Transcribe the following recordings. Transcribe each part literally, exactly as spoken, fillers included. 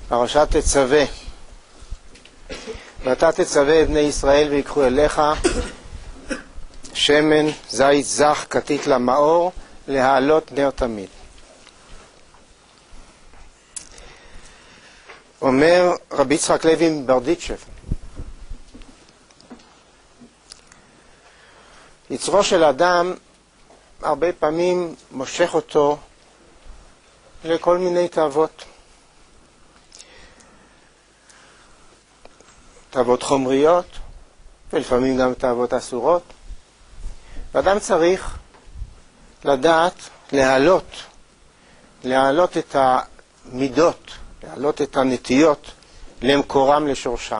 פרשת תצווה. ואתה תצווה את בני ישראל ויקחו אליך שמן זית זך כתית למאור להעלות נר תמיד. אומר רבי יצחק לוי מברדיצ'ב, יצרו של אדם הרבה פעמים מושך אותו לכל מיני תאוות. תאוות חומריות, ולפעמים גם תאוות אסורות. ואדם צריך לדעת להעלות, להעלות את המידות, להעלות את הנטיות למקורם, לשורשם.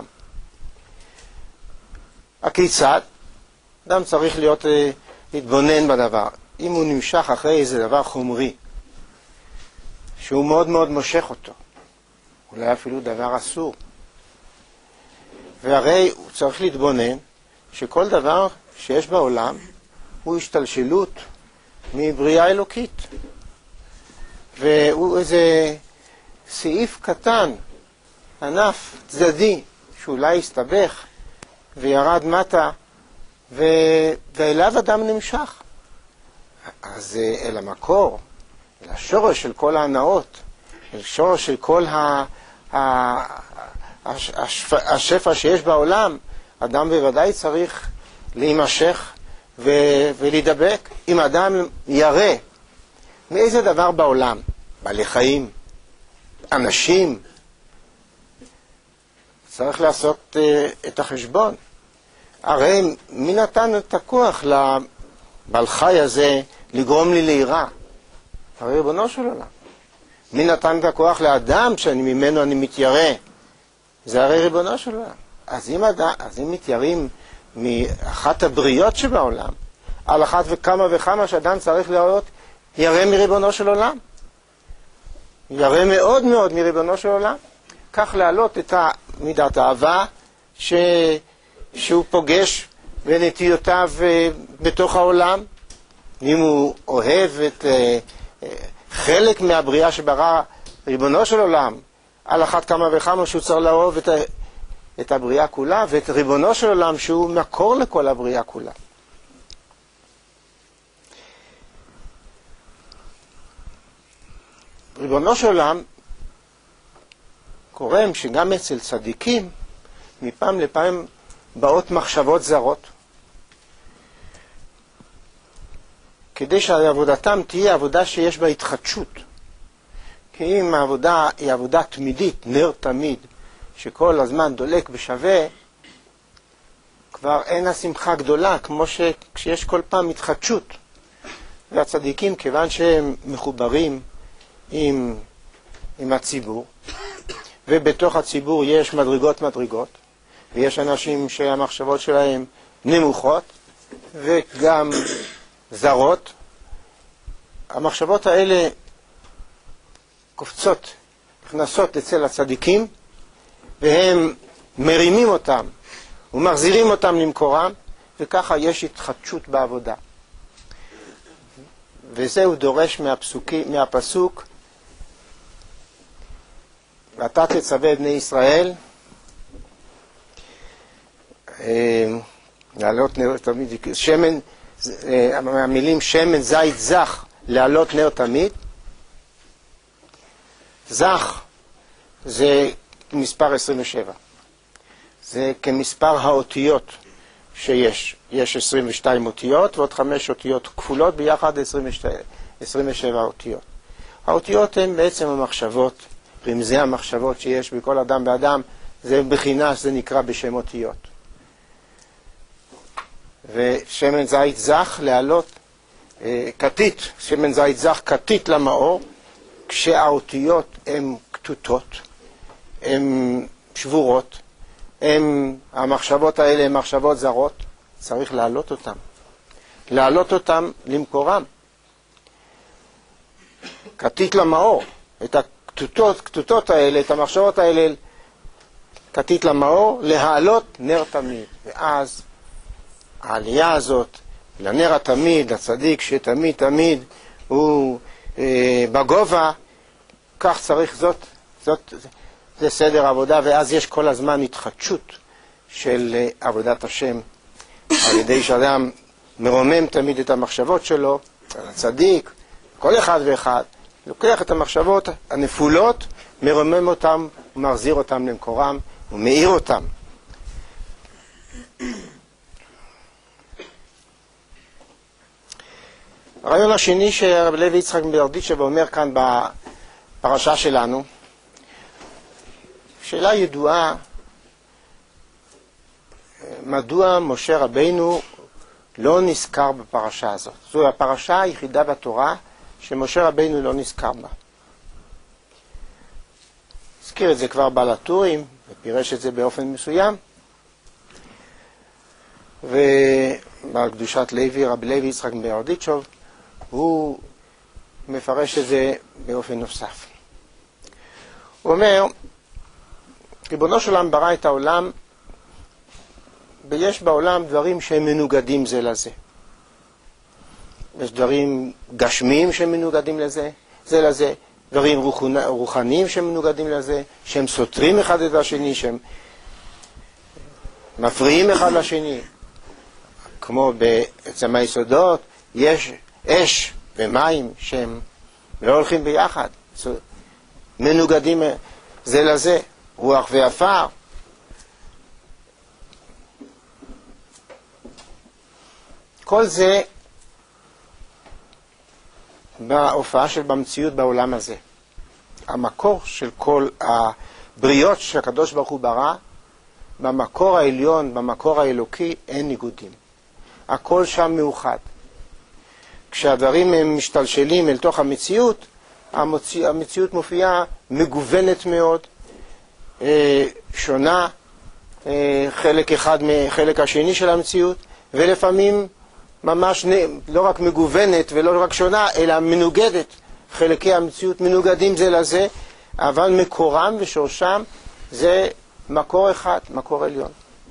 הכיצד? אדם צריך להיות, להתבונן בדבר. אם הוא נמשך אחרי איזה דבר חומרי, שהוא מאוד מאוד מושך אותו, אולי אפילו דבר אסור, והרי הוא צריך להתבונן שכל דבר שיש בעולם הוא השתלשלות מבריאה אלוקית, והוא איזה סעיף קטן, ענף צדדי, שאולי הסתבך וירד מטה, ו... ואליו אדם נמשך. אז אל המקור, אל השורש של כל ההנאות, אל השורש של כל ה... ה... השפ... השפע שיש בעולם, אדם בוודאי צריך להימשך ו... ולהידבק. אם אדם ירא מאיזה דבר בעולם, בעלי חיים, אנשים, צריך לעשות uh, את החשבון. הרי מי נתן את הכוח לבעל חי הזה לגרום לי ליראה? הרי ריבונו של עולם. מי נתן את הכוח לאדם שאני ממנו אני מתיירא? זה הרי ריבונו של עולם. אז אם, אדם, אז אם מתיירים מאחת הבריות שבעולם, על אחת וכמה וכמה שאדם צריך להיות ירא מריבונו של עולם. ירא מאוד מאוד מריבונו של עולם. כך להעלות את מידת האהבה ש... שהוא פוגש בנטיותיו בתוך העולם. אם הוא אוהב את חלק מהבריאה שברא ריבונו של עולם, על אחת כמה וכמה שהוא צריך לאהוב את, את הבריאה כולה, ואת ריבונו של עולם שהוא מקור לכל הבריאה כולה. ריבונו של עולם קוראים שגם אצל צדיקים מפעם לפעם באות מחשבות זרות, כדי שעבודתם תהיה עבודה שיש בה התחדשות. כי אם העבודה היא עבודה תמידית, נר תמיד, שכל הזמן דולק בשווה, כבר אין השמחה גדולה, כמו שיש כל פעם התחדשות. והצדיקים, כיוון שהם מחוברים עם, עם הציבור, ובתוך הציבור יש מדרגות מדרגות, ויש אנשים שהמחשבות שלהם נמוכות, וגם זרות. המחשבות האלה קופצות, נכנסות אצל הצדיקים, והם מרימים אותם ומחזירים אותם למקורם, וככה יש התחדשות בעבודה. וזה הוא דורש מהפסוקי, מהפסוק, ואתה תצווה את בני ישראל, להעלות נר תמיד, שמן, המילים שמן זית זך, להעלות נר תמיד. זך זה מספר עשרים ושבע. זה כמספר האותיות שיש. יש עשרים ושתיים אותיות ועוד חמש אותיות כפולות, ביחד עשרים ושבע אותיות. האותיות הן בעצם המחשבות, רמזי המחשבות שיש בכל אדם ואדם, זה בחינה שזה נקרא בשם אותיות. ושמן זית זך להעלות כתית, שמן זית זך כתית למאור, כשהאותיות הן כתותות, הן שבורות, הן, המחשבות האלה הן מחשבות זרות, צריך להעלות אותן. להעלות אותן למקורם. כתית למאור, את הכתותות, כתותות האלה, את המחשבות האלה, כתית למאור, להעלות נר תמיד. ואז העלייה הזאת לנר התמיד, לצדיק שתמיד תמיד הוא אה, בגובה, כך צריך זאת, זאת, זה סדר עבודה, ואז יש כל הזמן התחדשות של עבודת השם, על ידי שאדם מרומם תמיד את המחשבות שלו, הצדיק, כל אחד ואחד, לוקח את המחשבות הנפולות, מרומם אותם, ומחזיר אותם למקורם, ומאיר אותם. הרעיון השני שרב לוי יצחק מברדיצ'ב אומר כאן בפרשה שלנו, שאלה ידועה, מדוע משה רבינו לא נזכר בפרשה הזאת. זו הפרשה היחידה בתורה שמשה רבינו לא נזכר בה. הזכיר את זה כבר בעל הטורים, ופירש את זה באופן מסוים, ובעל קדושת לוי, רב לוי יצחק מברדיצ'ב, הוא מפרש את זה באופן נוסף. הוא אומר, ריבונו של עולם ברא את העולם, ויש בעולם דברים שהם מנוגדים זה לזה. יש דברים גשמיים שהם מנוגדים לזה, זה לזה, דברים רוחניים שהם מנוגדים לזה, שהם סותרים אחד את השני, שהם מפריעים אחד לשני. כמו בעצם היסודות, יש אש ומים שהם לא הולכים ביחד, מנוגדים זה לזה, רוח ועפר. כל זה בהופעה של במציאות בעולם הזה. המקור של כל הבריות שהקדוש ברוך הוא ברא, במקור העליון, במקור האלוקי, אין ניגודים. הכל שם מאוחד. כשהדברים הם משתלשלים אל תוך המציאות, המציא, המציאות מופיעה מגוונת מאוד, אה, שונה, אה, חלק אחד מחלק השני של המציאות, ולפעמים ממש לא רק מגוונת ולא רק שונה, אלא מנוגדת. חלקי המציאות מנוגדים זה לזה, אבל מקורם ושורשם זה מקור אחד, מקור עליון.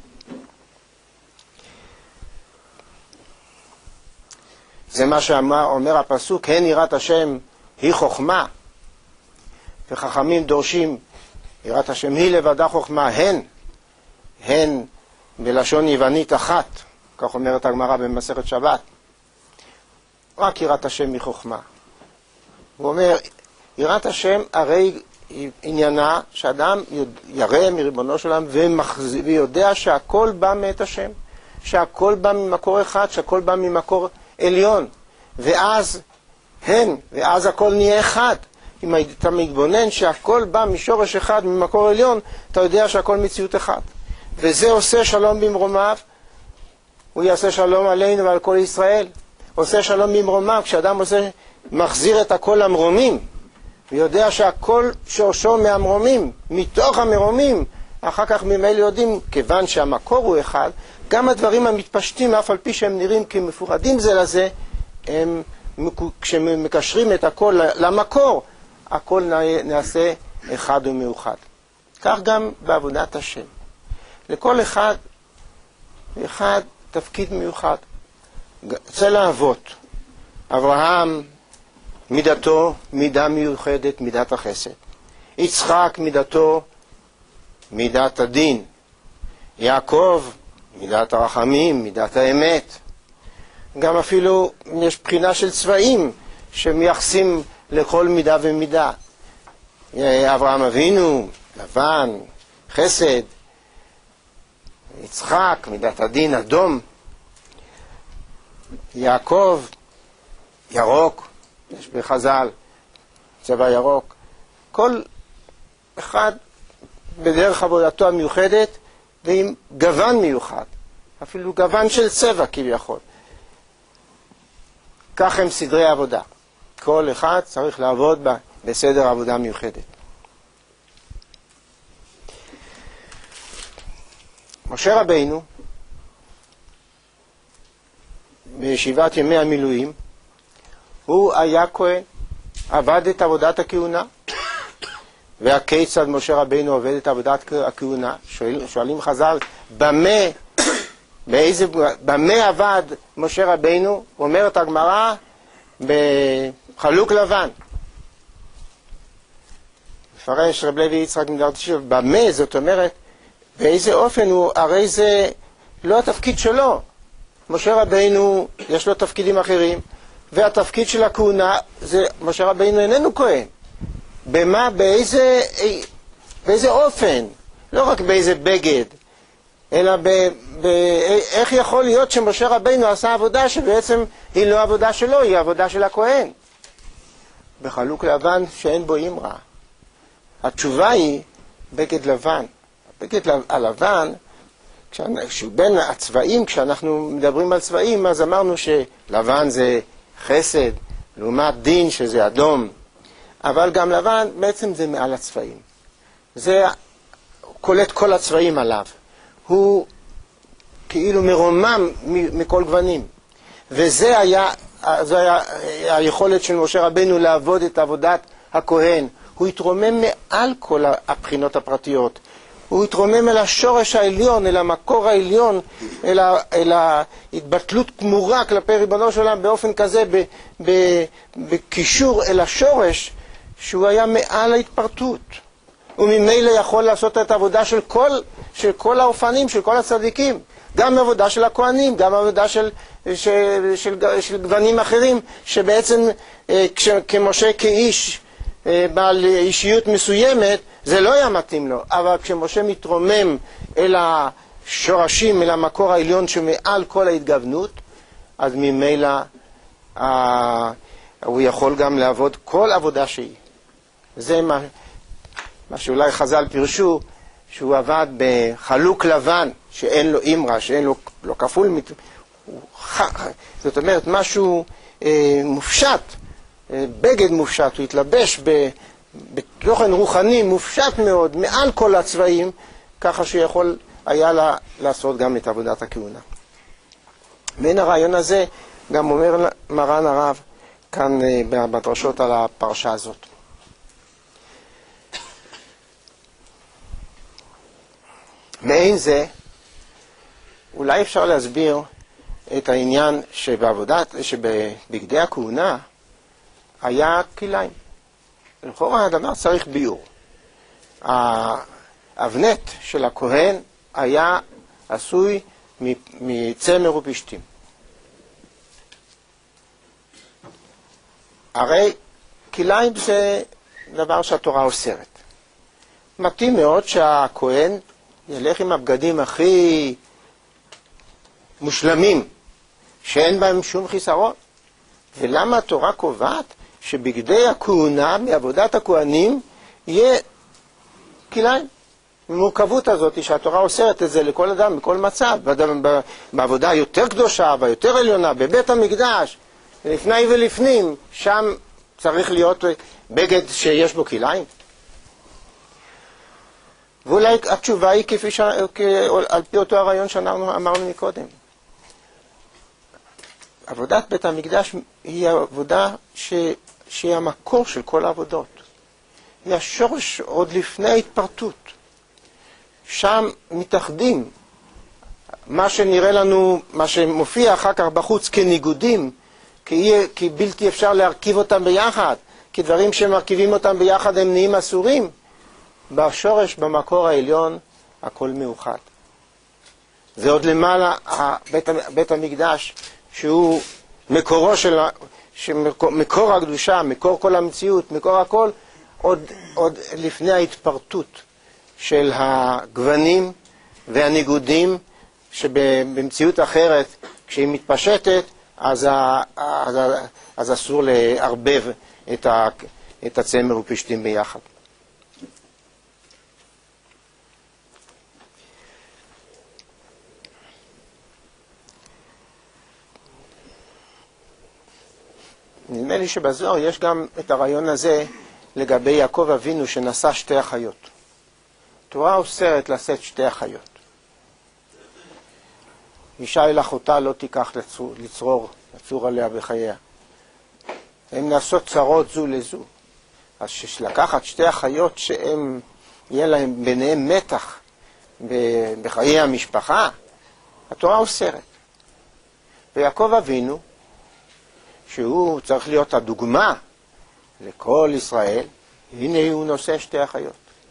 זה מה שאומר הפסוק, הן יראת השם היא חוכמה, וחכמים דורשים, יראת השם היא לבדה חוכמה, הן, הן בלשון יוונית אחת, כך אומרת הגמרא במסכת שבת, רק יראת השם היא חוכמה. הוא אומר, יראת השם הרי עניינה שאדם ירא מריבונו של עולם ויודע שהכל בא מאת השם, שהכל בא ממקור אחד, שהכל בא ממקור עליון, ואז הן, ואז הכל נהיה אחד. אם אתה מתבונן שהכל בא משורש אחד, ממקור עליון, אתה יודע שהכל מציאות אחד. וזה עושה שלום במרומיו, הוא יעשה שלום עלינו ועל כל ישראל. עושה שלום במרומיו, כשאדם עושה, מחזיר את הכל למרומים, ויודע שהכל שורשו מהמרומים, מתוך המרומים, אחר כך ממילא יודעים, כיוון שהמקור הוא אחד, גם הדברים המתפשטים, אף על פי שהם נראים כמפורדים זה לזה, הם, כשמקשרים את הכל למקור, הכל נעשה אחד ומאוחד. כך גם בעבודת השם. לכל אחד ואחד תפקיד מיוחד. אצל האבות, אברהם מידתו מידה מיוחדת, מידת החסד. יצחק מידתו מידת הדין. יעקב מידת הרחמים, מידת האמת. גם אפילו יש בחינה של צבעים שמייחסים לכל מידה ומידה. אברהם אבינו, לבן, חסד. יצחק, מידת הדין, אדום. יעקב, ירוק, יש בחז"ל, צבע ירוק. כל אחד בדרך עבודתו המיוחדת ועם גוון מיוחד, אפילו גוון של צבע כביכול. כך הם סדרי העבודה. כל אחד צריך לעבוד בה בסדר עבודה מיוחדת. משה רבינו, בישיבת ימי המילואים, הוא היה כהן, עבד את עבודת הכהונה. והכיצד משה רבינו עובד את עבודת הכהונה? שואל, שואלים חז"ל, במה, באיזה, במה עבד משה רבינו? אומרת הגמרא, בחלוק לבן. מפרש רב לוי יצחק מברדיצ'ב, במה, זאת אומרת, באיזה אופן הוא, הרי זה לא התפקיד שלו. משה רבינו יש לו תפקידים אחרים, והתפקיד של הכהונה זה משה רבינו איננו כהן. במה, באיזה, באיזה אופן, לא רק באיזה בגד, אלא ב, ב, איך יכול להיות שמשה רבינו עשה עבודה שבעצם היא לא עבודה שלו, היא עבודה של הכהן. בחלוק לבן שאין בו אמרה. התשובה היא בגד לבן. בגד הלבן, בין הצבעים, כשאנחנו מדברים על צבעים, אז אמרנו שלבן זה חסד, לעומת דין שזה אדום. אבל גם לבן בעצם זה מעל הצבעים. זה קולט כל הצבעים עליו. הוא כאילו מרומם מכל גוונים. וזה היה, זה היה היכולת של משה רבינו לעבוד את עבודת הכהן. הוא התרומם מעל כל הבחינות הפרטיות. הוא התרומם אל השורש העליון, אל המקור העליון, אל, ה, אל ההתבטלות כמורה כלפי ריבונו של עולם באופן כזה, ב, ב, בקישור אל השורש, שהוא היה מעל ההתפרטות. וממילא יכול לעשות את העבודה של כל, של כל האופנים, של כל הצדיקים. גם עבודה של הכהנים, גם עבודה של, של, של, של גוונים אחרים, שבעצם כש, כמשה כאיש, בעל אישיות מסוימת, זה לא היה מתאים לו. אבל כשמשה מתרומם אל השורשים, אל המקור העליון שמעל כל ההתגוונות, אז ממילא אה, הוא יכול גם לעבוד כל עבודה שהיא. זה מה, מה שאולי חז"ל פירשו, שהוא עבד בחלוק לבן, שאין לו אמרה, שאין לו לא כפול, הוא, זאת אומרת משהו אה, מופשט, בגד מופשט, הוא התלבש בתוכן רוחני מופשט מאוד, מעל כל הצבעים, ככה שיכול היה לה, לעשות גם את עבודת הכהונה. בין הרעיון הזה גם אומר מרן הרב כאן בדרשות על הפרשה הזאת. מעין זה, אולי אפשר להסביר את העניין שבעבודת, שבבגדי הכהונה, היה כליים. לכאורה הדבר צריך ביור. האבנט של הכהן היה עשוי מצמר ופשתים. הרי כליים זה דבר שהתורה אוסרת. מתאים מאוד שהכהן ילך עם הבגדים הכי מושלמים, שאין בהם שום חיסרון. ולמה התורה קובעת שבגדי הכהונה מעבודת הכהנים יהיה כליים? המורכבות הזאת שהתורה אוסרת את זה לכל אדם, בכל מצב, בעבודה יותר קדושה ויותר עליונה, בבית המקדש, לפני ולפנים, שם צריך להיות בגד שיש בו כליים. ואולי התשובה היא כפי ש... על פי אותו הרעיון שאמרנו מקודם. עבודת בית המקדש היא עבודה ש... שהיא המקור של כל העבודות. היא השורש עוד לפני ההתפרטות. שם מתאחדים מה שנראה לנו, מה שמופיע אחר כך בחוץ כניגודים, כי, כי בלתי אפשר להרכיב אותם ביחד, כי דברים שמרכיבים אותם ביחד הם נהיים אסורים. בשורש, במקור העליון, הכל מאוחד. זה עוד למעלה בית, בית המקדש, שהוא מקורו של, מקור הקדושה, מקור כל המציאות, מקור הכל, עוד, עוד לפני ההתפרטות של הגוונים והניגודים, שבמציאות אחרת, כשהיא מתפשטת, אז, ה, אז, אז אסור לערבב את, ה, את הצמר ופשתים ביחד. נדמה לי שבזוהר יש גם את הרעיון הזה לגבי יעקב אבינו שנשא שתי אחיות. התורה אוסרת לשאת שתי אחיות. אישה אל אחותה לא תיקח לצרור, לצרור, לצור עליה בחייה. הן נעשות צרות זו לזו. אז לקחת שתי אחיות שהם, יהיה להם ביניהם מתח בחיי המשפחה, התורה אוסרת. ויעקב אבינו, שהוא צריך להיות הדוגמה לכל ישראל, הנה הוא נושא שתי אחיות.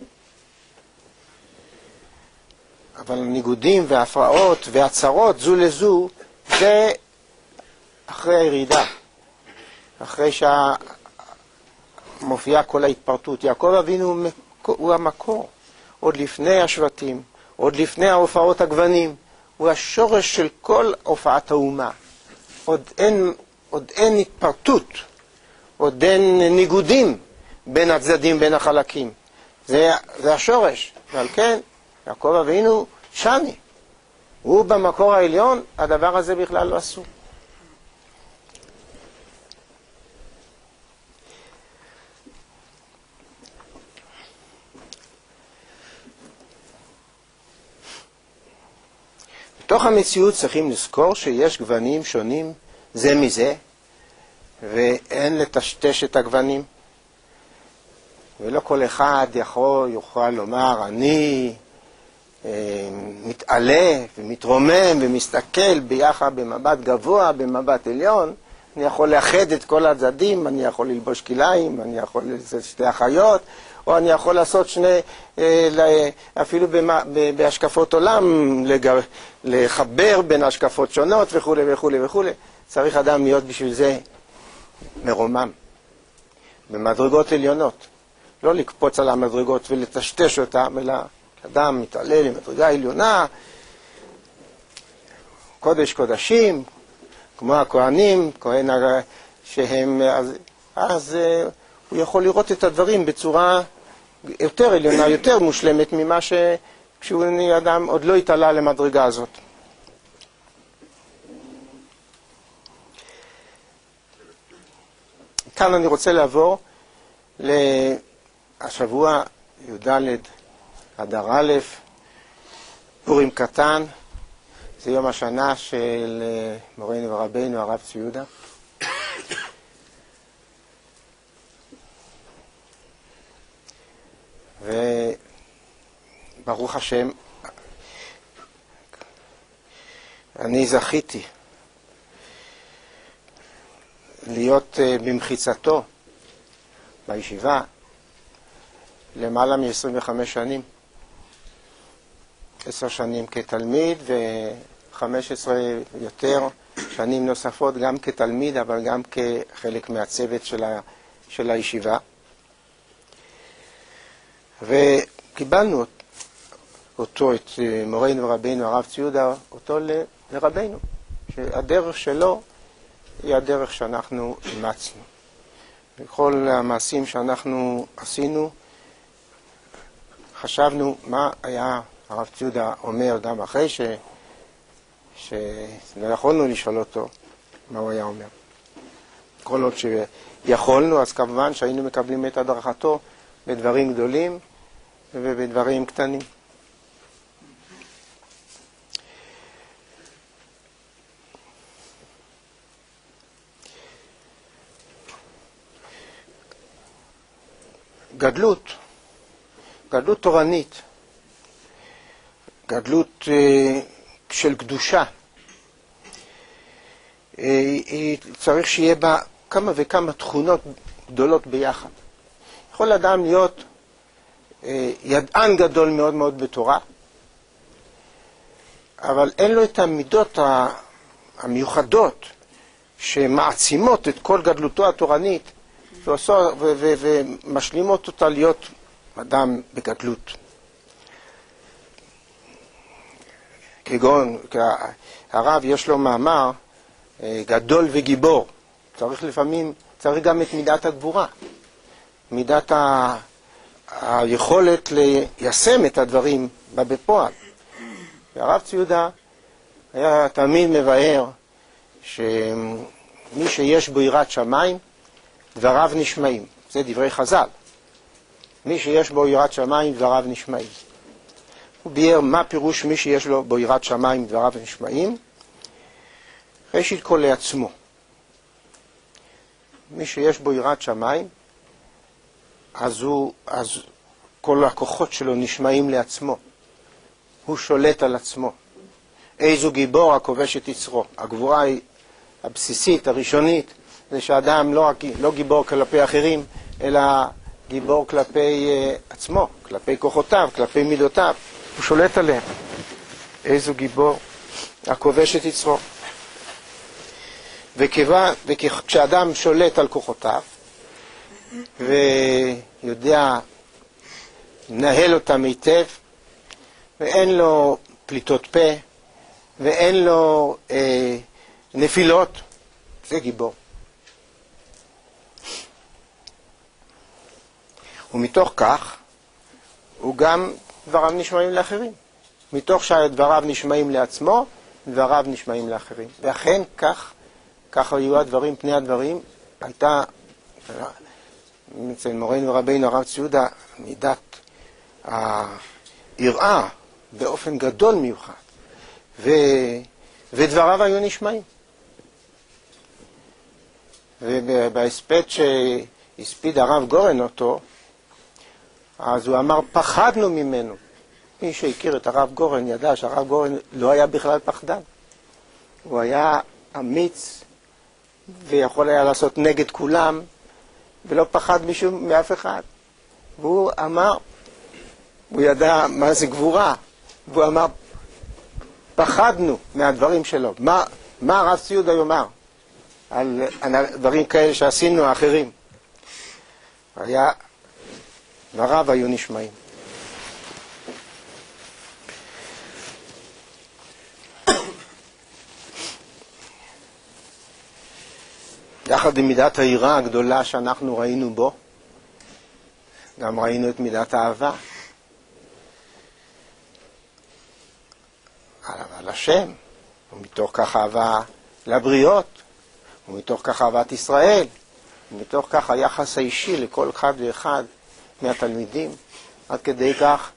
אבל ניגודים והפרעות והצרות זו לזו, זה אחרי הירידה, אחרי שמופיעה כל ההתפרטות. יעקב אבינו הוא המקור, עוד לפני השבטים, עוד לפני ההופעות הגוונים, הוא השורש של כל הופעת האומה. עוד אין, עוד אין התפרטות, עוד אין ניגודים בין הצדדים, בין החלקים. זה, זה השורש, ועל כן יעקב אבינו שני. הוא במקור העליון, הדבר הזה בכלל לא אסור. בתוך המציאות צריכים לזכור שיש גוונים שונים זה מזה, ואין לטשטש את הגוונים. ולא כל אחד יכול, יוכל לומר, אני אה, מתעלה ומתרומם ומסתכל ביחד במבט גבוה, במבט עליון. אני יכול לאחד את כל הצדדים, אני יכול ללבוש כליים, אני יכול לעשות שתי אחיות, או אני יכול לעשות שני, אה, אפילו במה, בהשקפות עולם, לגר, לחבר בין השקפות שונות וכו' וכו' וכו'. צריך אדם להיות בשביל זה מרומם, במדרגות עליונות. לא לקפוץ על המדרגות ולטשטש אותם, אלא אדם מתעלה למדרגה עליונה, קודש קודשים, כמו הכהנים, כהן שהם, אז, אז הוא יכול לראות את הדברים בצורה יותר עליונה, יותר מושלמת ממה שכשהוא אדם עוד לא התעלה למדרגה הזאת. כאן אני רוצה לעבור לשבוע י"ד אדר א', פורים קטן. זה יום השנה של מורנו ורבנו הרב צבי יהודה. וברוך השם, אני זכיתי להיות במחיצתו בישיבה למעלה מ-עשרים וחמש שנים. עשר שנים כתלמיד ו-חמש עשרה יותר שנים נוספות גם כתלמיד, אבל גם כחלק מהצוות של, ה- של הישיבה. וקיבלנו אותו, את מורנו ורבנו הרב צבי יהודה, אותו ל- לרבנו, שהדרך שלו היא הדרך שאנחנו אימצנו. וכל המעשים שאנחנו עשינו, חשבנו מה היה הרב צבי יהודה אומר גם אחרי ש... שלא יכולנו לשאול אותו מה הוא היה אומר. כל עוד שיכולנו, אז כמובן שהיינו מקבלים את הדרכתו בדברים גדולים ובדברים קטנים. גדלות, גדלות תורנית, גדלות אה, של קדושה, אה, אה, צריך שיהיה בה כמה וכמה תכונות גדולות ביחד. יכול אדם להיות אה, ידען גדול מאוד מאוד בתורה, אבל אין לו את המידות המיוחדות שמעצימות את כל גדלותו התורנית ומשלימות אותה להיות אדם בגדלות. כגון, הרב יש לו מאמר גדול וגיבור. צריך לפעמים, צריך גם את מידת הגבורה. מידת ה... היכולת ליישם את הדברים בפועל. והרב צבי יהודה היה תמיד מבאר שמי שיש בו יראת שמיים, דבריו נשמעים. זה דברי חז"ל. מי שיש בו יראת שמיים, דבריו נשמעים. הוא ביאר מה פירוש מי שיש לו בו יראת שמיים, דבריו נשמעים. ראשית כל לעצמו. מי שיש בו יראת שמיים, אז, הוא, אז כל הכוחות שלו נשמעים לעצמו. הוא שולט על עצמו. איזו גיבור הכובש את יצרו. הגבורה הבסיסית, הראשונית, זה שאדם לא, לא גיבור כלפי אחרים, אלא גיבור כלפי uh, עצמו, כלפי כוחותיו, כלפי מידותיו. הוא שולט עליהם. איזו גיבור, הכובש את יצרו. וכשאדם שולט על כוחותיו, ויודע לנהל אותם היטב, ואין לו פליטות פה, ואין לו אה, נפילות, זה גיבור. ומתוך כך, הוא גם דבריו נשמעים לאחרים. מתוך שדבריו נשמעים לעצמו, דבריו נשמעים לאחרים. ואכן כך, כך היו הדברים, פני הדברים, הייתה, אצל מורנו ורבינו הרב צבי יהודה, מידת היראה באופן גדול מיוחד, ו... ודבריו היו נשמעים. ובהספד שהספיד הרב גורן אותו, אז הוא אמר, פחדנו ממנו. מי שהכיר את הרב גורן ידע שהרב גורן לא היה בכלל פחדן. הוא היה אמיץ ויכול היה לעשות נגד כולם, ולא פחד משום מאף אחד. והוא אמר, הוא ידע מה זה גבורה, והוא אמר, פחדנו מהדברים שלו. מה, מה הרב צבי יהודה יאמר על, על דברים כאלה שעשינו האחרים? היה, דבריו היו נשמעים. יחד עם מידת היראה הגדולה שאנחנו ראינו בו, גם ראינו את מידת האהבה. על השם, ומתוך כך אהבה לבריות, ומתוך כך אהבת ישראל, ומתוך כך היחס האישי לכל אחד ואחד מהתלמידים, עד כדי כך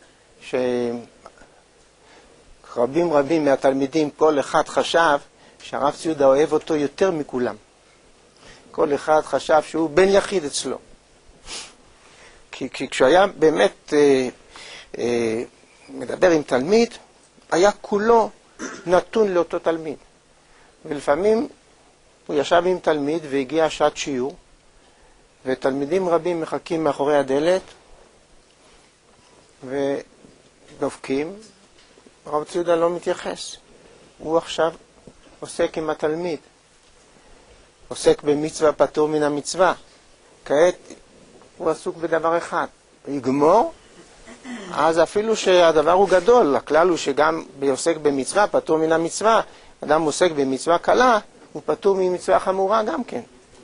שרבים רבים מהתלמידים, כל אחד חשב שהרב צבי יהודה אוהב אותו יותר מכולם. כל אחד חשב שהוא בן יחיד אצלו. כי, כי כשהיה באמת אה, אה, מדבר עם תלמיד, היה כולו נתון לאותו תלמיד. ולפעמים הוא ישב עם תלמיד והגיע שעת שיעור, ותלמידים רבים מחכים מאחורי הדלת ודופקים. הרב צבי יהודה לא מתייחס. הוא עכשיו עוסק עם התלמיד. עוסק במצווה פטור מן המצווה. כעת הוא עסוק בדבר אחד. הוא יגמור, אז אפילו שהדבר הוא גדול, הכלל הוא שגם בעוסק במצווה פטור מן המצווה, אדם עוסק במצווה קלה, הוא פטור ממצווה חמורה גם כן.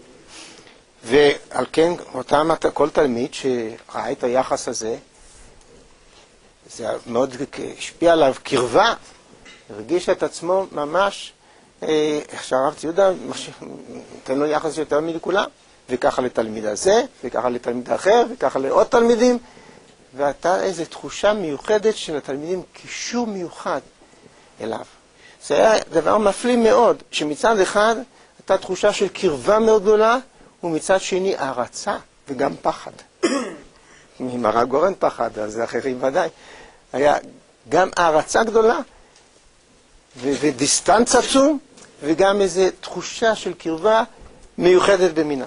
ועל כן, אותם, כל תלמיד שראה את היחס הזה, זה מאוד השפיע עליו קרבה, הרגיש את עצמו ממש, איך שהרב צבי יהודה נותן לו יחס יותר מכולם, וככה לתלמיד הזה, וככה לתלמיד אחר, וככה לעוד תלמידים, והייתה איזו תחושה מיוחדת של התלמידים, קישור מיוחד אליו. זה היה דבר מפליא מאוד, שמצד אחד הייתה תחושה של קרבה מאוד גדולה, ומצד שני הערצה וגם פחד. אם הרב גורן פחד, אז אחרים ודאי. היה גם הערצה גדולה, ו- ודיסטנץ עצום, וגם איזו תחושה של קרבה מיוחדת במינה.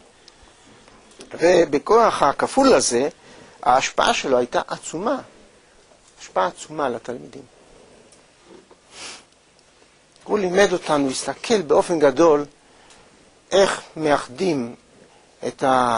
ובכוח הכפול הזה, ההשפעה שלו הייתה עצומה. השפעה עצומה לתלמידים. הוא לימד אותנו, הסתכל באופן גדול, איך מאחדים את ה...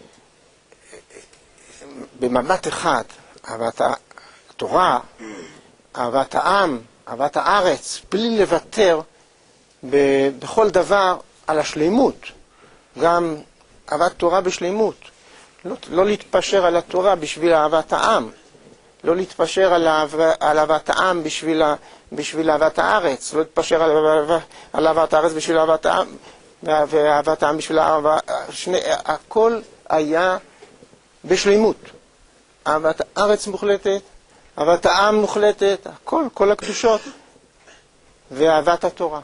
במבט אחד, אהבת התורה, אהבת העם, אהבת הארץ, בלי לוותר ב... בכל דבר על השלימות. גם אהבת תורה בשלימות. לא, לא להתפשר על התורה בשביל אהבת העם. לא להתפשר על, אהב, על אהבת העם בשביל, בשביל אהבת הארץ. לא להתפשר על, על אהבת הארץ בשביל אהבת העם. ואהבת העם בשביל אהבת... שני, הכל היה בשלימות. אהבת הארץ מוחלטת, אהבת העם מוחלטת, הכל, כל הקדושות. ואהבת התורה.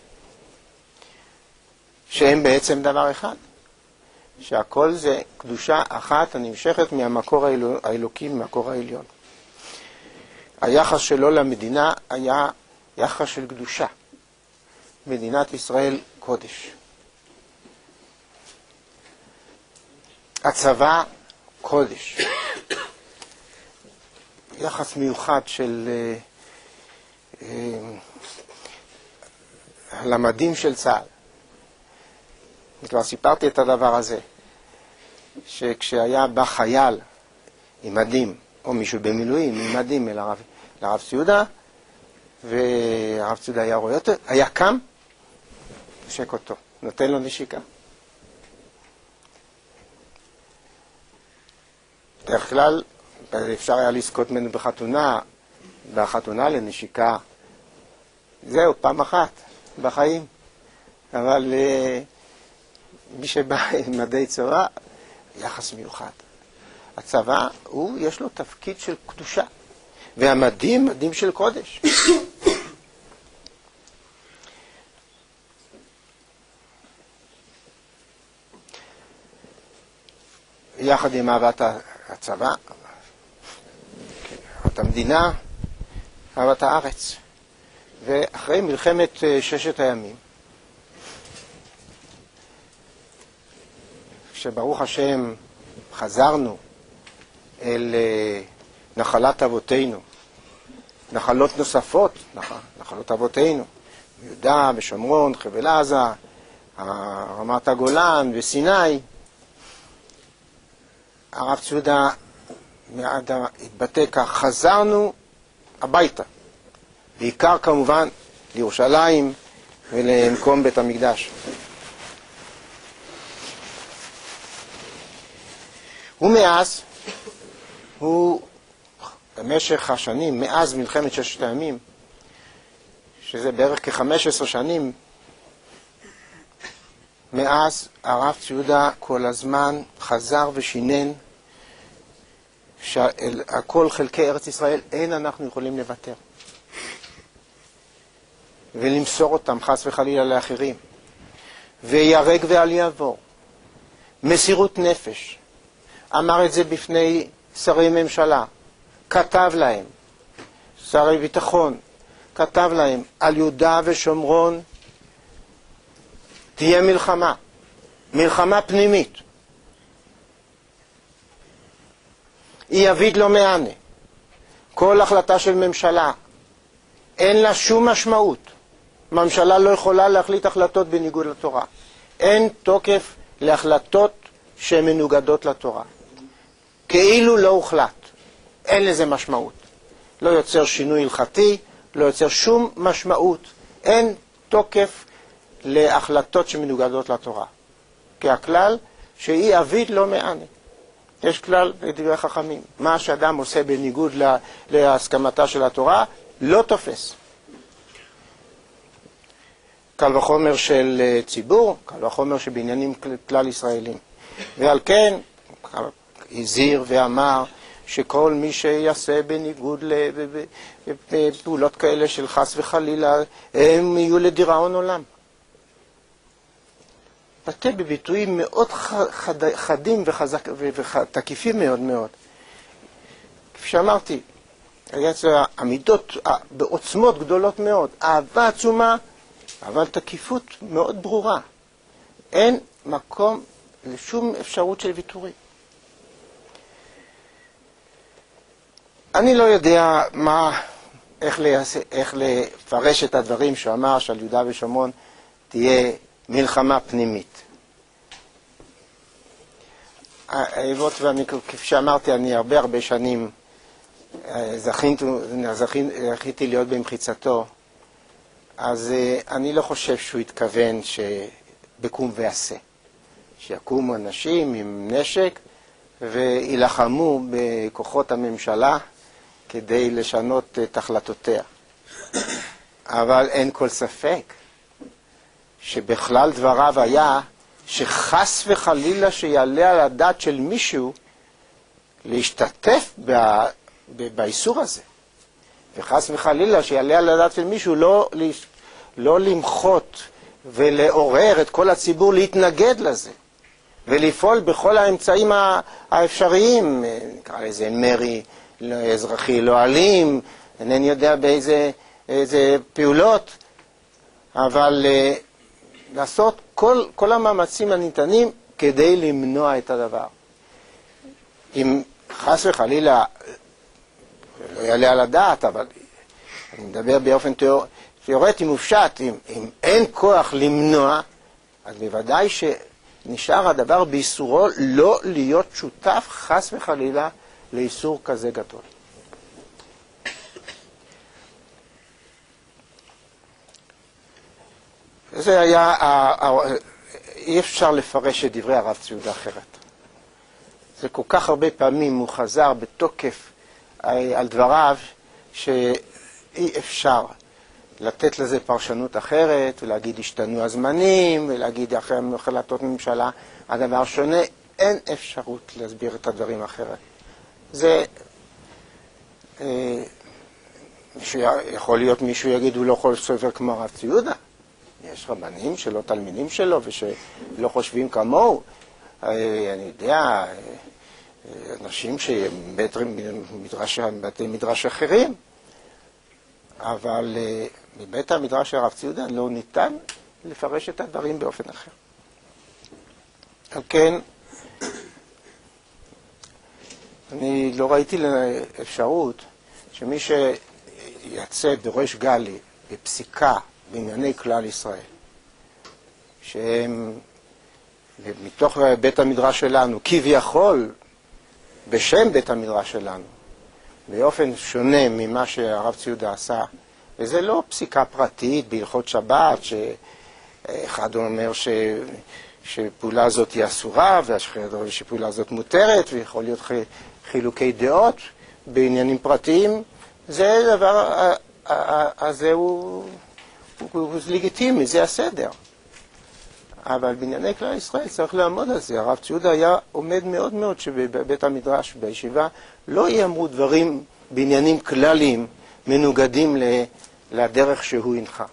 שהם בעצם דבר אחד. שהכל זה קדושה אחת הנמשכת מהמקור האלו, האלוקי, מהמקור העליון. היחס שלו למדינה היה יחס של קדושה. מדינת ישראל קודש. הצבא קודש. יחס מיוחד של uh, uh, למדים של צה"ל. כבר סיפרתי את הדבר הזה, שכשהיה בא חייל עם מדים, או מישהו במילואים עם מדים אל הרב, לרב ציודה, והרב ציודה היה רואה אותו, היה קם, נשק אותו, נותן לו נשיקה. בדרך כלל אפשר היה לזכות ממנו בחתונה, בחתונה לנשיקה. זהו, פעם אחת בחיים. אבל מי שבא עם מדי צבא, יחס מיוחד. הצבא, הוא, יש לו תפקיד של קדושה. והמדים, מדים של קודש. יחד עם אהבת הצבא, אהבת המדינה, אהבת הארץ. ואחרי מלחמת ששת הימים, כשברוך השם חזרנו אל נחלת אבותינו, נחלות נוספות, נחלות אבותינו, יהודה ושומרון, חבל עזה, רמת הגולן וסיני, הרב ציודה מיד התבטא כך, חזרנו הביתה, בעיקר כמובן לירושלים ולמקום בית המקדש. ומאז, הוא במשך השנים, מאז מלחמת ששת הימים, שזה בערך כ-חמש עשרה שנים, מאז הרב ציודה כל הזמן חזר ושינן שהכל חלקי ארץ ישראל אין אנחנו יכולים לוותר ולמסור אותם חס וחלילה לאחרים, וירג ואל יעבור, מסירות נפש. אמר את זה בפני שרי ממשלה, כתב להם, שרי ביטחון, כתב להם, על יהודה ושומרון תהיה מלחמה, מלחמה פנימית. היא יביד לא מענה. כל החלטה של ממשלה אין לה שום משמעות. ממשלה לא יכולה להחליט החלטות בניגוד לתורה. אין תוקף להחלטות שמנוגדות לתורה. כאילו לא הוחלט. אין לזה משמעות. לא יוצר שינוי הלכתי, לא יוצר שום משמעות. אין תוקף להחלטות שמנוגדות לתורה. כי הכלל שהיא אביד לא מענה. יש כלל בדברי חכמים. מה שאדם עושה בניגוד להסכמתה של התורה, לא תופס. קל וחומר של ציבור, קל וחומר שבעניינים כלל ישראלים. ועל כן, הזהיר ואמר שכל מי שיעשה בניגוד לפעולות כאלה של חס וחלילה, הם יהיו לדיראון עולם. בטא בביטויים מאוד חד, חדים וחזק, ותקיפים מאוד מאוד. כפי שאמרתי, עמידות בעוצמות גדולות מאוד, אהבה עצומה, אבל תקיפות מאוד ברורה. אין מקום לשום אפשרות של ויתורים. אני לא יודע מה, איך, ליעשה, איך לפרש את הדברים שאמר שעל יהודה ושומרון תהיה מלחמה פנימית. האבות והמיקרו, כפי שאמרתי, אני הרבה הרבה שנים זכיתי, זכיתי להיות במחיצתו, אז אני לא חושב שהוא התכוון שבקום ועשה. שיקומו אנשים עם נשק וילחמו בכוחות הממשלה כדי לשנות את החלטותיה. אבל אין כל ספק שבכלל דבריו היה שחס וחלילה שיעלה על הדעת של מישהו להשתתף ב- ב- באיסור הזה. וחס וחלילה שיעלה על הדעת של מישהו לא, לא למחות ולעורר את כל הציבור להתנגד לזה. ולפעול בכל האמצעים האפשריים, נקרא לזה מרי אזרחי לא אלים, אינני יודע באיזה איזה פעולות, אבל uh, לעשות כל, כל המאמצים הניתנים כדי למנוע את הדבר. אם חס וחלילה, לא יעלה על הדעת, אבל אני מדבר באופן תיאור, תיאורטי מופשט, אם, אם אין כוח למנוע, אז בוודאי שנשאר הדבר באיסורו לא להיות שותף חס וחלילה לאיסור כזה גדול. זה היה, אי אפשר לפרש את דברי הרב צבי יהודה אחרת. זה כל כך הרבה פעמים הוא חזר בתוקף על דבריו שאי אפשר לתת לזה פרשנות אחרת ולהגיד השתנו הזמנים ולהגיד אחרי החלטות ממשלה הדבר שונה. אין אפשרות להסביר את הדברים אחרת. זה אה, יכול להיות מישהו יגיד הוא לא יכול סופר כמו הרב צבי יהודה. יש רבנים שלא תלמידים שלו ושלא חושבים כמוהו. אני יודע, אנשים שבתי מדרש, מדרש אחרים, אבל מבית המדרש של הרב צבי יהודה לא ניתן לפרש את הדברים באופן אחר. על כן, אני לא ראיתי לאפשרות שמי שיצא דורש גלי בפסיקה בענייני כלל ישראל, שהם מתוך בית המדרש שלנו, כביכול בשם בית המדרש שלנו, באופן שונה ממה שהרב צבי יהודה עשה, וזה לא פסיקה פרטית בהלכות שבת, שאחד אומר ש... שפעולה הזאת היא אסורה, ואחד אומר שפעולה הזאת מותרת, ויכול להיות חילוקי דעות בעניינים פרטיים. זה דבר, הזה הוא... הוא לגיטימי, זה הסדר. אבל בענייני כלל ישראל צריך לעמוד על זה. הרב צבי יהודה היה עומד מאוד מאוד שבבית המדרש, בישיבה, לא יאמרו דברים בעניינים כלליים מנוגדים לדרך שהוא הנחה.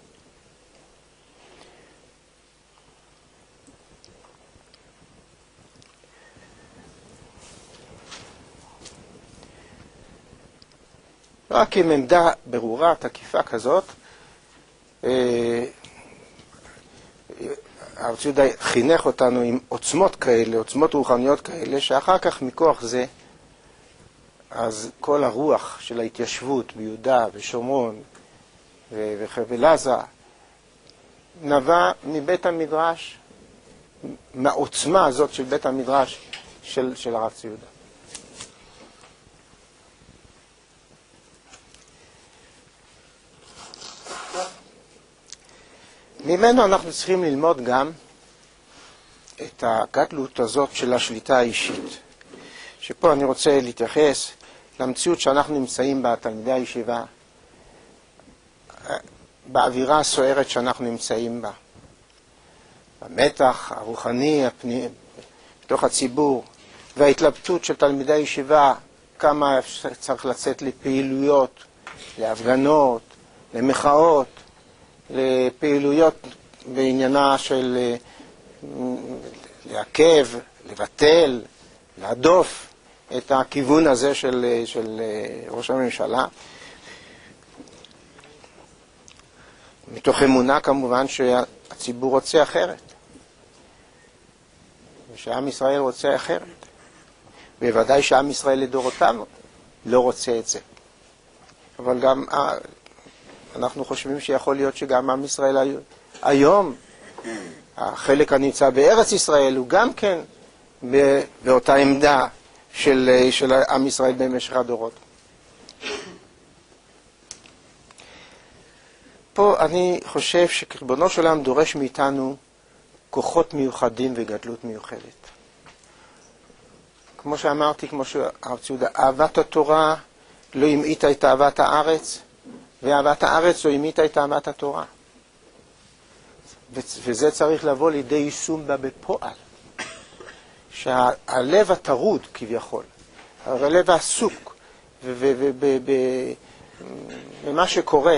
רק עם עמדה ברורה, תקיפה כזאת, הרב צבי יהודה חינך אותנו עם עוצמות כאלה, עוצמות רוחניות כאלה, שאחר כך מכוח זה, אז כל הרוח של ההתיישבות ביהודה ושומרון וחבל עזה נבע מבית המדרש, מהעוצמה הזאת של בית המדרש של, של הרב צבי יהודה. ממנו אנחנו צריכים ללמוד גם את הגדלות הזאת של השליטה האישית. שפה אני רוצה להתייחס למציאות שאנחנו נמצאים בה, תלמידי הישיבה, באווירה הסוערת שאנחנו נמצאים בה. המתח הרוחני הפני, בתוך הציבור, וההתלבטות של תלמידי הישיבה, כמה צריך לצאת לפעילויות, להפגנות, למחאות, לפעילויות בעניינה של לעכב, לבטל, להדוף את הכיוון הזה של, של ראש הממשלה. מתוך אמונה כמובן שהציבור רוצה אחרת. ושעם ישראל רוצה אחרת. בוודאי שעם ישראל לדורותיו לא רוצה את זה. אבל גם אנחנו חושבים שיכול להיות שגם עם ישראל היום, החלק הנמצא בארץ ישראל, הוא גם כן באותה עמדה של, של עם ישראל במשך הדורות. פה אני חושב שריבונו של עולם דורש מאיתנו כוחות מיוחדים וגדלות מיוחדת. כמו שאמרתי, כמו שהרב צבי יהודה, אהבת התורה לא המעיטה את אהבת הארץ, ואהבת הארץ לא המעיטה את אהבת התורה. וזה צריך לבוא לידי יישום בה בפועל. שהלב הטרוד כביכול, הלב העסוק ומה שקורה,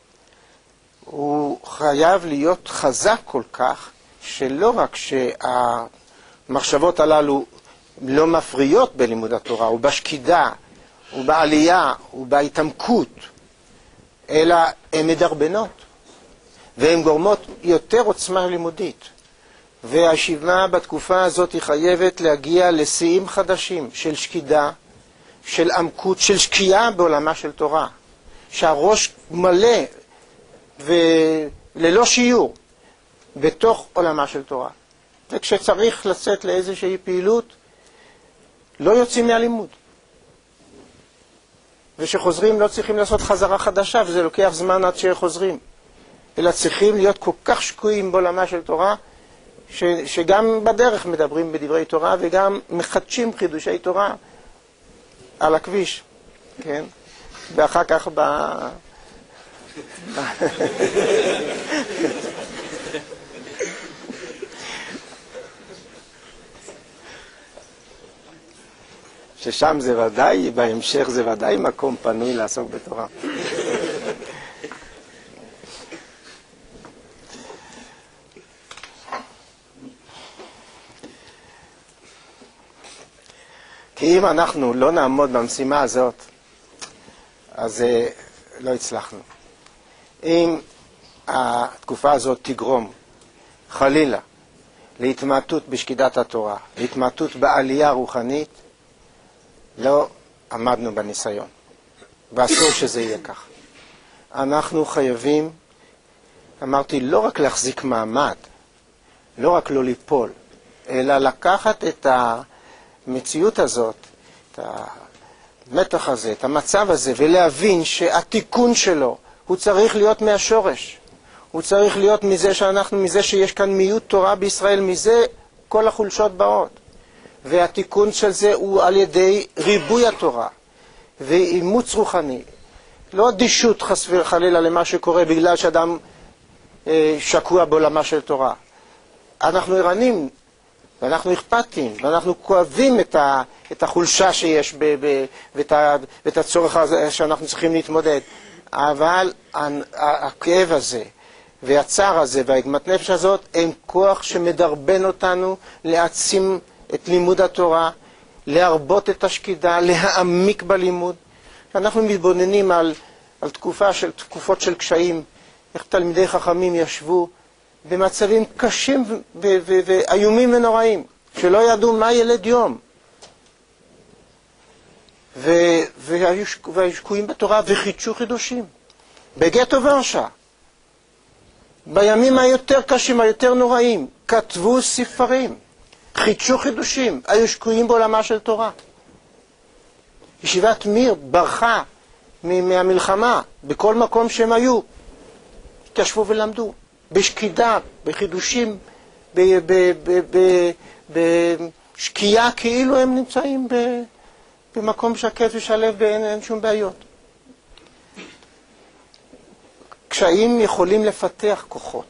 הוא חייב להיות חזק כל כך, שלא רק שהמחשבות הללו לא מפריעות בלימוד התורה, הוא בשקידה, הוא בעלייה, הוא בהתעמקות, אלא הן מדרבנות, והן גורמות יותר עוצמה לימודית. והישיבה בתקופה הזאת היא חייבת להגיע לשיאים חדשים של שקידה, של עמקות, של שקיעה בעולמה של תורה, שהראש מלא וללא שיעור בתוך עולמה של תורה. וכשצריך לצאת לאיזושהי פעילות, לא יוצאים מהלימוד. ושחוזרים לא צריכים לעשות חזרה חדשה, וזה לוקח זמן עד שחוזרים. אלא צריכים להיות כל כך שקועים בעולמה של תורה, ש, שגם בדרך מדברים בדברי תורה, וגם מחדשים חידושי תורה על הכביש. כן? ואחר כך ב... ששם זה ודאי, בהמשך זה ודאי מקום פנוי לעסוק בתורה. כי אם אנחנו לא נעמוד במשימה הזאת, אז לא הצלחנו. אם התקופה הזאת תגרום, חלילה, להתמעטות בשקידת התורה, להתמעטות בעלייה רוחנית, לא עמדנו בניסיון. ואסור שזה יהיה כך. אנחנו חייבים, אמרתי, לא רק להחזיק מעמד, לא רק לא ליפול, אלא לקחת את המציאות הזאת, את המתח הזה, את המצב הזה, ולהבין שהתיקון שלו, הוא צריך להיות מהשורש. הוא צריך להיות מזה שאנחנו, מזה שיש כאן מיעוט תורה בישראל, מזה כל החולשות באות. והתיקון של זה הוא על ידי ריבוי התורה ואימוץ רוחני. לא אדישות חס וחלילה למה שקורה בגלל שאדם אה, שקוע בעולמה של תורה. אנחנו ערנים, ואנחנו אכפתים, ואנחנו כואבים את, ה, את החולשה שיש ב, ב, ואת, ה, ואת הצורך הזה שאנחנו צריכים להתמודד. אבל הכאב הזה והצער הזה והעגמת נפש הזאת הם כוח שמדרבן אותנו להעצים את לימוד התורה, להרבות את השקידה, להעמיק בלימוד. אנחנו מתבוננים על, על תקופה של, תקופות של קשיים, איך תלמידי חכמים ישבו במצבים קשים ואיומים ונוראים, שלא ידעו מה ילד יום. ו- והיו, והיו שקועים בתורה וחידשו חידושים. בגטו ורשה, בימים היותר קשים, היותר נוראים, כתבו ספרים. חידשו חידושים, היו שקועים בעולמה של תורה. ישיבת מיר ברחה מהמלחמה, בכל מקום שהם היו, התיישבו ולמדו, בשקידה, בחידושים, בשקיעה, כאילו הם נמצאים במקום שקט ושלב ואין שום בעיות. קשיים יכולים לפתח כוחות.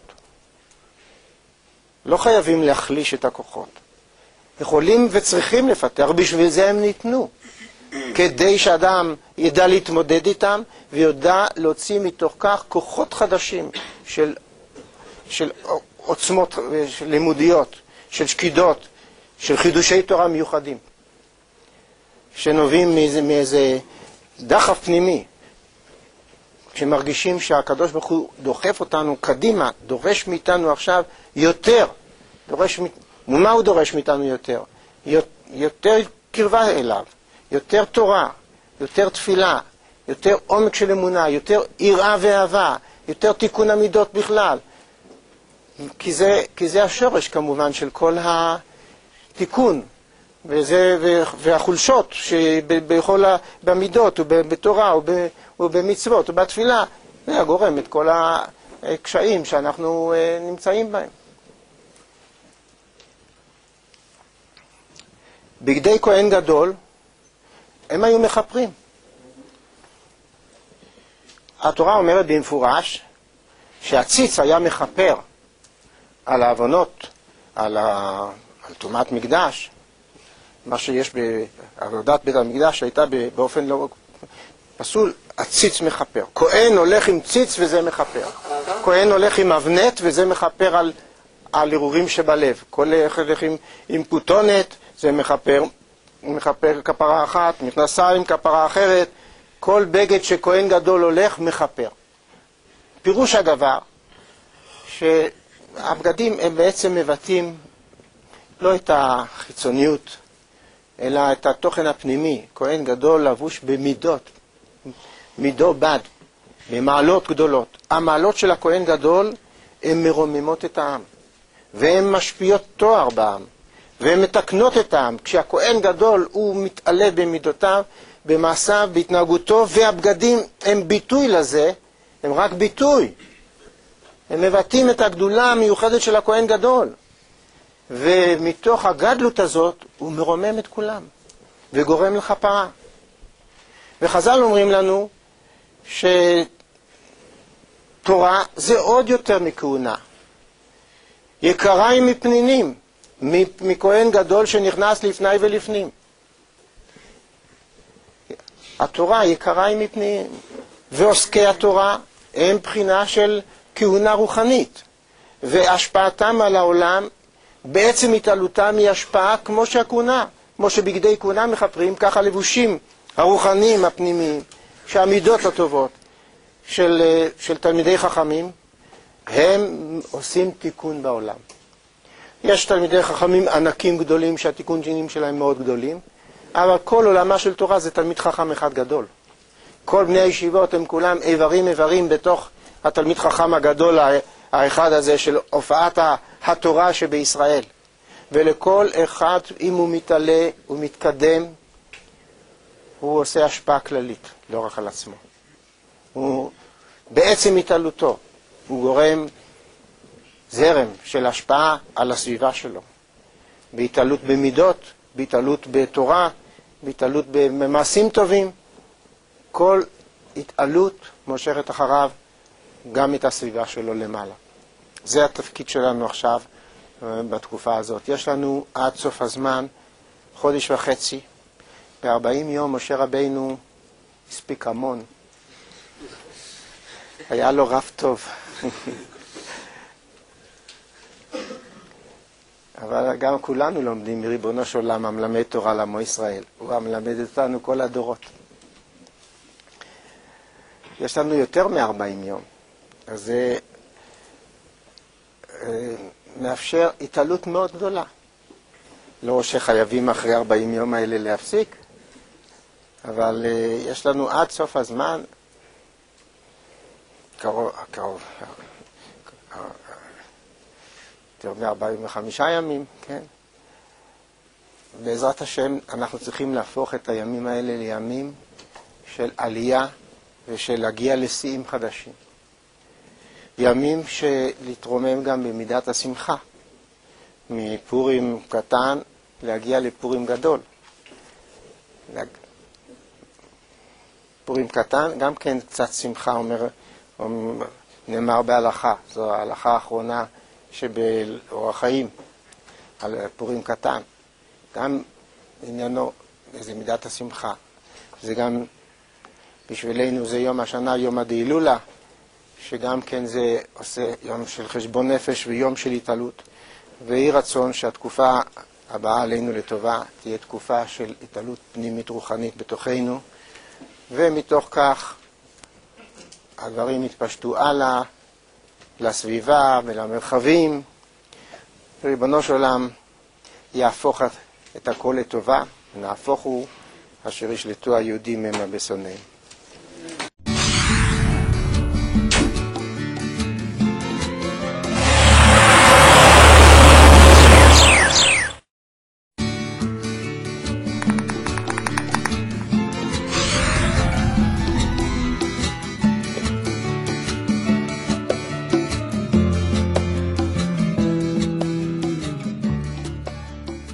לא חייבים להחליש את הכוחות. יכולים וצריכים לפתח, בשביל זה הם ניתנו. כדי שאדם ידע להתמודד איתם, ויודע להוציא מתוך כך כוחות חדשים של, של עוצמות של לימודיות, של שקידות, של חידושי תורה מיוחדים, שנובעים מאיזה, מאיזה דחף פנימי, כשמרגישים שהקדוש ברוך הוא דוחף אותנו קדימה, דורש מאיתנו עכשיו יותר, דורש, ומה הוא דורש מאיתנו יותר? יותר קרבה אליו, יותר תורה, יותר תפילה, יותר עומק של אמונה, יותר יראה ואהבה, יותר תיקון המידות בכלל. כי זה, כי זה השורש כמובן של כל התיקון, וזה, והחולשות שבכל במידות ובתורה ובמצוות ובתפילה, זה הגורם את כל הקשיים שאנחנו נמצאים בהם. בגדי כהן גדול הם היו מחפרים. התורה אומרת במפורש שהציץ היה מחפר על העוונות, על, ה... על תומת מקדש. מה שיש בעבודת בית המקדש שהייתה באופן לא פסול, הציץ מחפר. כהן הולך עם ציץ וזה מחפר. כהן הולך עם אבנת וזה מחפר על, על ערעורים שבלב. כהן הולך עם, עם פוטונת, זה מחפר, מחפר כפרה אחת, מכנסיים כפרה אחרת. כל בגד שכהן גדול הולך מחפר. פירוש הדבר הבגדים הם בעצם מבטאים לא את החיצוניות, אלא את התוכן הפנימי. כהן גדול לבוש במידות, מידו בד, במעלות גדולות. המעלות של הכהן גדול הן מרוממות את העם, והן משפיעות תואר בעם, והן מתקנות את העם. כשהכהן גדול הוא מתעלה במידותיו, במעשיו, בהתנהגותו, והבגדים הם ביטוי לזה, הם רק ביטוי. הם מבטאים את הגדולה המיוחדת של הכהן גדול. ומתוך הגדלות הזאת הוא מרומם את כולם, וגורם לכפרה. וחז"ל אומרים לנו שתורה זה עוד יותר מכהונה. יקרה היא מפנינים, מכהן גדול שנכנס לפני ולפנים. התורה יקרה היא מפנינים, ועוסקי התורה הם בחינה של כהונה רוחנית, והשפעתם על העולם בעצם התעלותם היא השפעה כמו שהכהונה, כמו שבגדי כהונה מכפרים, ככה לבושים הרוחניים הפנימיים, שהמידות הטובות של, של תלמידי חכמים, הם עושים תיקון בעולם. יש תלמידי חכמים ענקים גדולים שהתיקון ג'ינים שלהם מאוד גדולים, אבל כל עולמה של תורה זה תלמיד חכם אחד גדול. כל בני הישיבות הם כולם איברים איברים בתוך התלמיד חכם הגדול האחד הזה של הופעת התורה שבישראל. ולכל אחד, אם הוא מתעלה ומתקדם, הוא עושה השפעה כללית, לא רק על עצמו. הוא בעצם התעלותו, הוא גורם זרם של השפעה על הסביבה שלו. בהתעלות במידות, בהתעלות בתורה, בהתעלות במעשים טובים. כל התעלות מושכת אחריו גם את הסביבה שלו למעלה. זה התפקיד שלנו עכשיו בתקופה הזאת. יש לנו עד סוף הזמן חודש וחצי. ב-ארבעים יום משה רבינו הספיק המון. היה לו רב טוב. אבל גם כולנו לומדים מריבונו של עולם המלמד תורה לעמו ישראל. הוא המלמד אותנו כל הדורות. יש לנו יותר מ-ארבעים יום. אז זה מאפשר התעלות מאוד גדולה. לא שחייבים אחרי ארבעים יום האלה להפסיק, אבל יש לנו עד סוף הזמן קרוב, קרוב, יותר מ-ארבעים וחמישה ימים, כן? בעזרת השם אנחנו צריכים להפוך את הימים האלה לימים של עלייה ושל להגיע לשיאים חדשים. ימים שלהתרומם גם במידת השמחה. מפורים קטן להגיע לפורים גדול. פורים קטן גם כן קצת שמחה, אומר, נאמר בהלכה. זו ההלכה האחרונה שבאורח חיים על פורים קטן. גם עניינו איזה מידת השמחה. זה גם בשבילנו זה יום השנה, יום הדהילולה, שגם כן זה עושה יום של חשבון נפש ויום של התעלות. ויהי רצון שהתקופה הבאה עלינו לטובה תהיה תקופה של התעלות פנימית רוחנית בתוכנו, ומתוך כך הדברים יתפשטו הלאה לסביבה ולמרחבים. ריבונו של עולם יהפוך את הכל לטובה, ונהפוך הוא אשר ישלטו היהודים המה בשונאיהם.